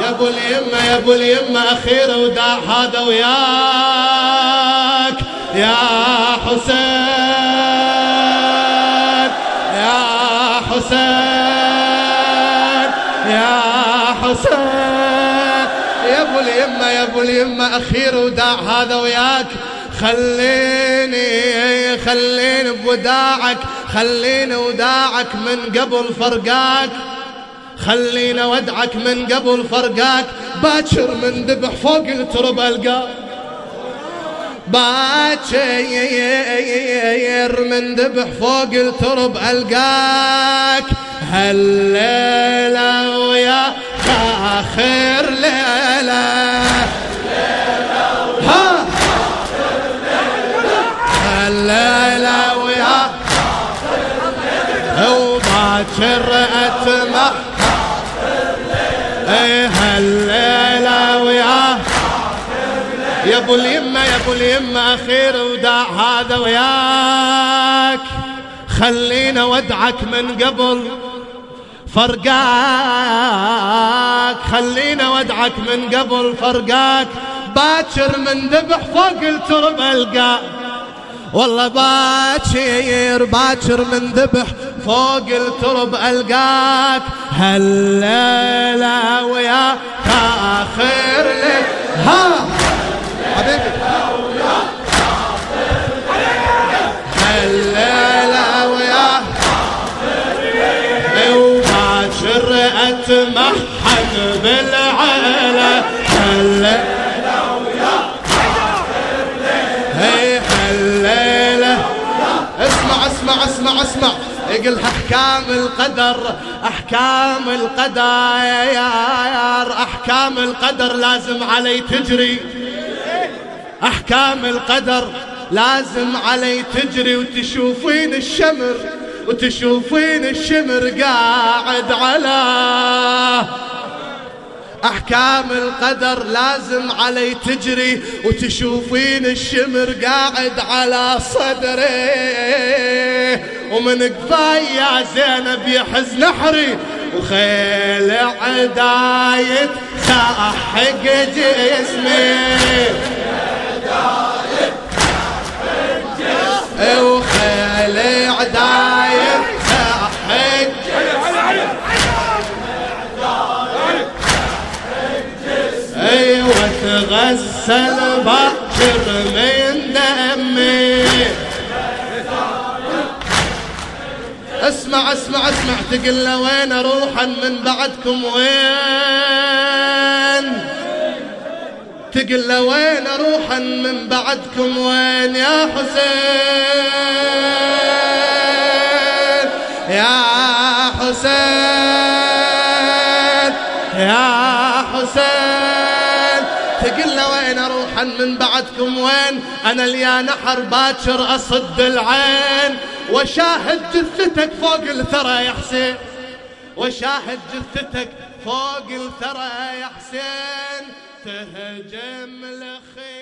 يا ابو اليمه يا ابو اليمه اخير وداع هذا وياك يا حسين يا حسين يا حسين يا ابو اليمه يا ابو اليمه اخير وداع هذا وياك خليني بوداعك خليني وداعك من قبل فرقاك خليني ودعك من قبل فرقاك باكر من ذبح فوق الترب القاك باكر من ذبح فوق الترب القاك هالليلة ويا آخر ليلة هالليلة ويا وباكر أتمح هالليلة ويا يا ابو اليمه يا ابو اليمه اخير وداع هذا وياك خلينا ودعك من قبل فرقاك خلينا ودعك من قبل فرقاك باكر من ذبح فوق الترب القاك والله باكر من ذبح فوق الترب القاك هالليلة وياك آخر ليل حبيبي هالليلة وياك وباكر أتمحن بالعيلة هالليلة وياك هالليلة اسمع يقول أحكام القدر لازم علي تجري أحكام القدر لازم علي تجري وتشوفين الشمر قاعد على أحكام القدر لازم علي تجري وتشوفين الشمر قاعد على صدري ومن قفاي يا زينب يحز نحري وخيل عداية ساحق جسمي وخيل عداية ساحق جسمي وتغسل باكر من دمي اسمع تقل وين اروحا من بعدكم وين تقل وين اروحا من بعدكم وين يا حسين يا حسين يا حسين تقل وين اروحا من بعدكم وين انا ليا نحر باكر اصد العين وشاهد جثتك فوق الثرى يا حسين وشاهد جثتك فوق الثرى يا حسين تهجم لخير